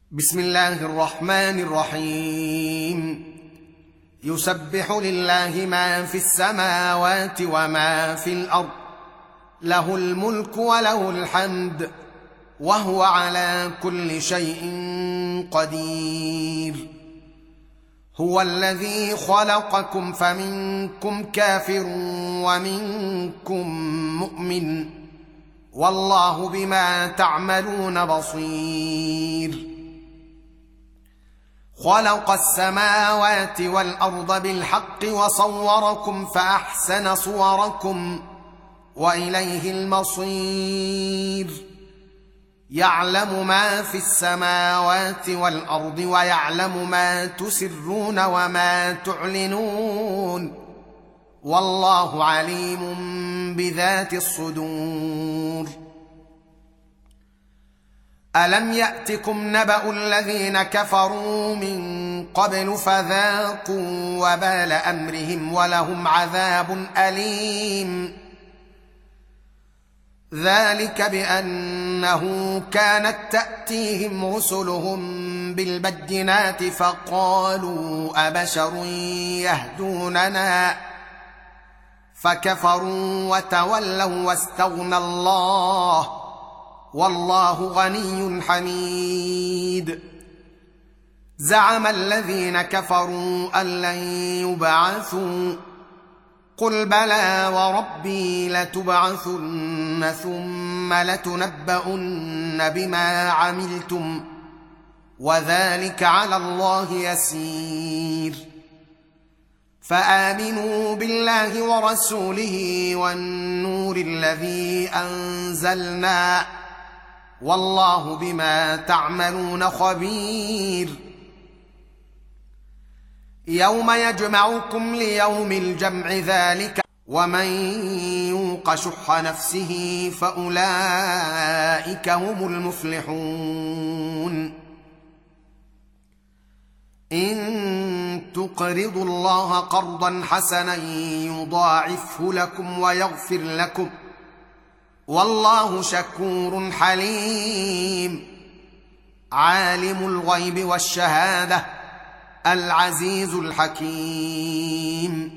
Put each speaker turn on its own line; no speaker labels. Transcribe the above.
بسم الله الرحمن الرحيم. يسبح لله ما في السماوات وما في الأرض، له الملك وله الحمد، وهو على كل شيء قدير. هو الذي خلقكم فمنكم كافر ومنكم مؤمن، والله بما تعملون بصير. خلق السماوات والأرض بالحق وصوركم فأحسن صوركم وإليه المصير. يعلم ما في السماوات والأرض ويعلم ما تسرون وما تعلنون، والله عليم بذات الصدور. ألم يأتكم نبأ الذين كفروا من قبل فذاقوا وبال أمرهم ولهم عذاب أليم؟ ذلك بأنه كانت تأتيهم رسلهم بالبينات فقالوا أبشر يهدوننا، فكفروا وتولوا واستغنى الله، والله غني حميد. زعم الذين كفروا أن لن يبعثوا، قل بلى وربي لتبعثن ثم لتنبؤن بما عملتم، وذلك على الله يسير. فآمنوا بالله ورسوله والنور الذي أنزلنا، والله بما تعملون خبير. يوم يجمعكم ليوم الجمع، ذلك ومن يوق شح نفسه فأولئك هم المفلحون. إن تقرضوا الله قرضا حسنا يضاعفه لكم ويغفر لكم، والله شكور حليم. عالم الغيب والشهادة العزيز الحكيم.